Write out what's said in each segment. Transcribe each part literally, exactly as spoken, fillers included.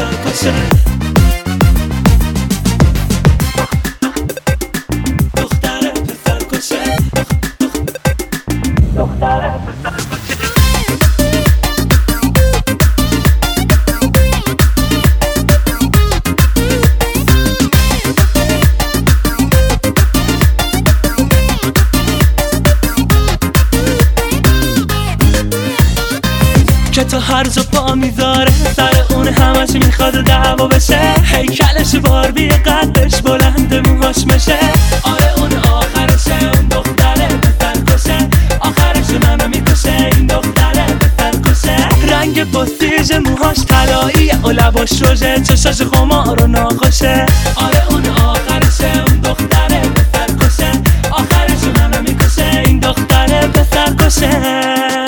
پسر کشه دختره پسر کشه دختره پسر کشه که تو هر جا پا میذاره سر اون همش میخواد دعوا بشه هیکلش باربی قدش بلند موهاش مشه آره اون آخرشه اون دختره پسر کشه آخرش منو میکشه این دختره پسر کشه رنگ بسیج موهاش طلاییه و لباش روژه چشاش خمار و ناخوشه آره اون آخرشه اون دختره پسر کشه آخرش منو میکشه این دختره پسر کشه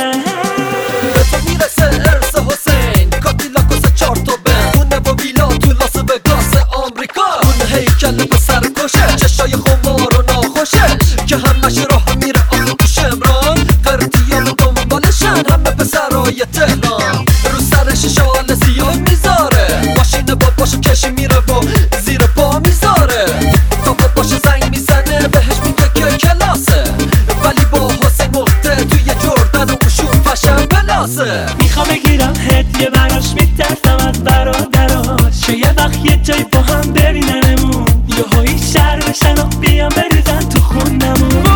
هیکل پسر کشه چشای خمار و ناخوشه که همش راه میره آخه تو شمران قرطیان دنبالشن همه پسرای تهران رو سرش شال سیاه میذاره ماشین باباشو کشی میره و زیر پا میذاره تا باباشو زنگ میزنه بهش میگه که کلاسه ولی با حسین مخته توی جردن و اوشون فشن بلاسه میخوام بگیرم هدیه براش میترسم از برادراش که یه وقت یه جایی با هم ببیننمون یهویی شر بشن و بیان بریزن تو خونمون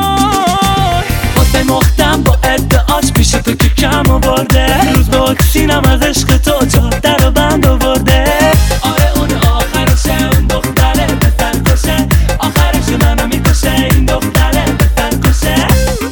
حسین مختم با ادعاش پیش تو که کم آورده روز با اکسینم از عشق تو جاده رو بند آورده آره اون آخرشه اون دختره پسر کشه آخرش منو میکشه این دختره پسر کشه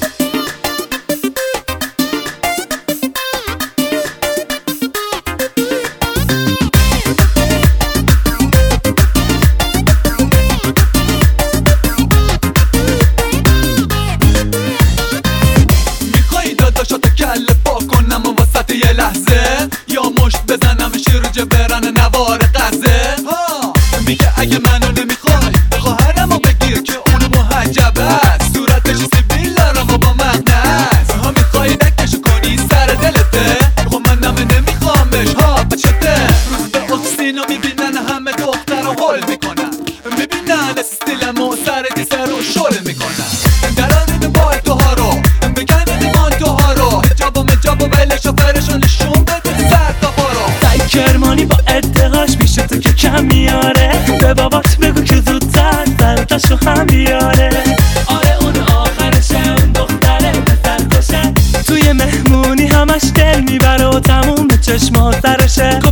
یه لحظه یا مشت بزنمش رو جبران نوار قزه میگه اگه منو نمیخوای خواهرمو بگیر که اونو محجب است صورتش سیبیل دارم و با مغنست ها میخوای دکشو کنی سر دلته خب منم نمیخوامش ها بچته روز به اکسینو میبینن همه دختر رو حل میکنن میبینن استیلم و سر دیسه رو شل میکنن درانه با تو ها رو بگن مان تو ها رو هجاب و مجاب و بله شفرشو نشون بده سر تا بارو سعی کرمانی با ادعاش پیش تو که کم میاره به بابات بگو که زودتر سرتاشو هم بیاره آره اون آخرشه اون دختره پسر کشه توی مهمونی همش دل میبره و تموم به چشما سرشه